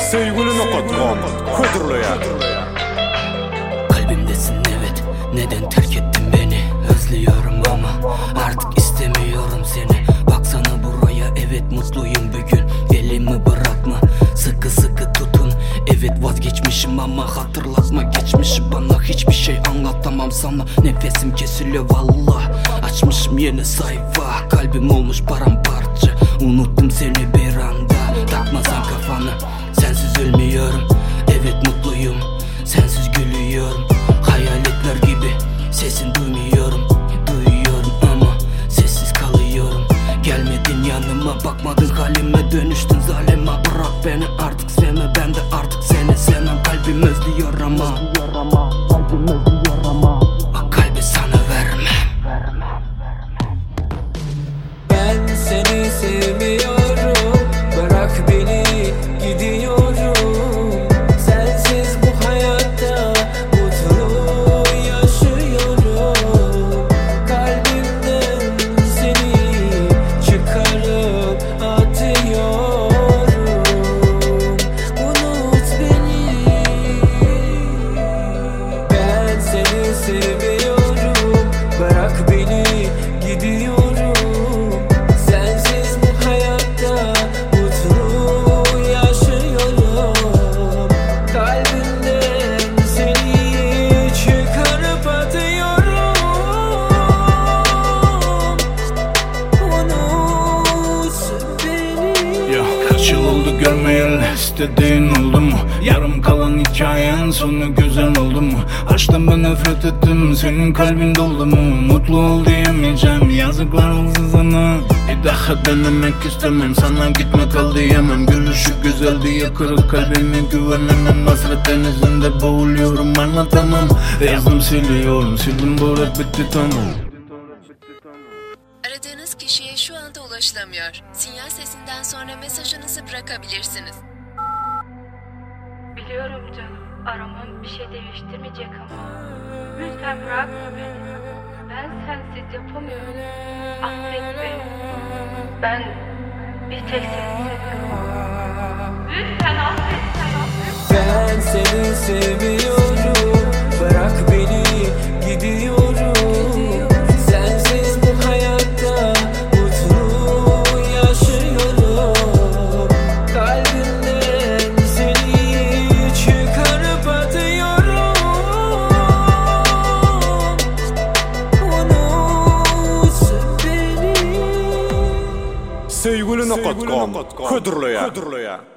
Sevgili.com Hıdırlıya. Kalbimdesin evet, neden terk ettin beni? Özlüyorum ama artık istemiyorum seni. Baksana buraya, evet mutluyum bugün. Elimi bırakma, sıkı sıkı tutun. Evet vazgeçmişim ama hatırlatma geçmişi bana. Hiçbir şey anlatamam sana, nefesim kesiliyor valla. Açmışım yeni sayfa, kalbim olmuş paramparça. Unuttum seni bir anda, takma sen kafanı. Sensiz ölmüyorum, evet mutluyum. Sensiz gülüyorum, hayaletler gibi. Sesin duymuyorum, duyuyorum ama sessiz kalıyorum. Gelmedin yanıma, bakmadın halime, dönüştün zalime. Bırak beni artık, sevme, ben de artık seni sevmem. Kalbim özlüyor ama kalbi sana vermem. Ben seni sevmiyorum, bırak beni gidiyorum. Sensiz bu hayatta mutlu yaşıyorum. Kalbimden seni çıkarıp atıyorum. Unut beni. Ben seni sevmiyorum, bırak beni gidiyorum. Sensiz bu hayatta mutlu yaşıyorum. Kalbimden seni çıkarıp atıyorum. Unut beni. Ya kaç yıl oldu görmeyeli, istediğin oldu mu? Yarım kalan hikayen sonu güzel oldu mu? Aşktan ben nefret ettim, senin kalbin doldu mu? Mutlu ol diyemeyeceğim, yazıklar olsun sana. Bir daha denemek istemem, sana gitme kal diyemem. Gülüşü güzel diye kırık kalbime güvenemem. Hasret denizinde boğuluyorum, anlatamam. Yazdım siliyorum, sildim bu rap bitti tamam. Aradığınız kişiye şu anda ulaşılamıyor. Sinyal sesinden sonra mesajınızı bırakabilirsiniz. Biliyorum canım, aramam bir şey değiştirmeyecek ama lütfen bırakma beni. Ben sensiz yapamıyorum. Affet beni. Ben bir tek seni seviyorum. Lütfen affet, sen affet. Ben seni seviyorum, bırak beni gidiyorum. Sensiz bu hayatta mutlu yaşıyorum. Kalbimden seni çıkarıp atıyorum. Unut beni. Sevgili.com Hıdırlıya.